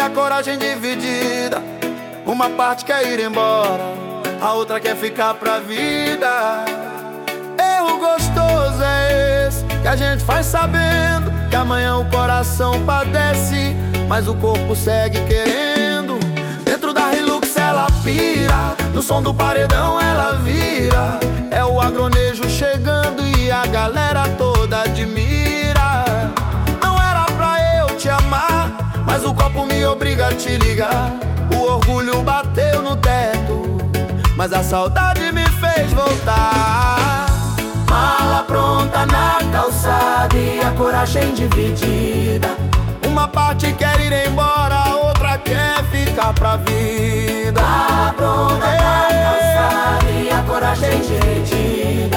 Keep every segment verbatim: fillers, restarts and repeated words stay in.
a coragem dividida. Uma parte quer ir embora, a outra quer ficar pra vida. Erro gostoso é esse que a gente faz sabendo que amanhã o coração padece, mas o corpo segue querendo. Dentro da Hilux ela pira, no som do paredão ela vira. É o agronejo chegando e a galera toda admira. Não era pra eu te amar, mas o copo me obriga a te ligar. O orgulho bateu no teto, mas a saudade me fez voltar. Mala pronta na calçada e a coragem dividida. Uma parte quer ir embora, a outra quer ficar pra vida. Mala pronta na calçada e a coragem dividida.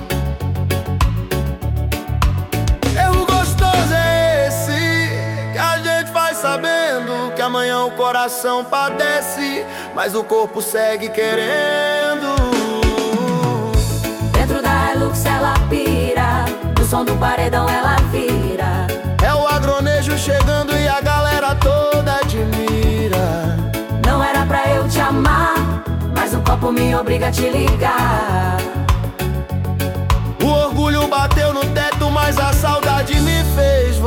Erro gostoso é esse que a gente faz sabendo que amanhã o coração padece, mas o corpo segue querendo. Dentro da Hilux ela pira, no som do paredão ela vira. É o agronejo chegando e a galera toda admira. Não era pra eu te amar, mas o copo me obriga a te ligar. O orgulho bateu no teto, mas a saudade me fez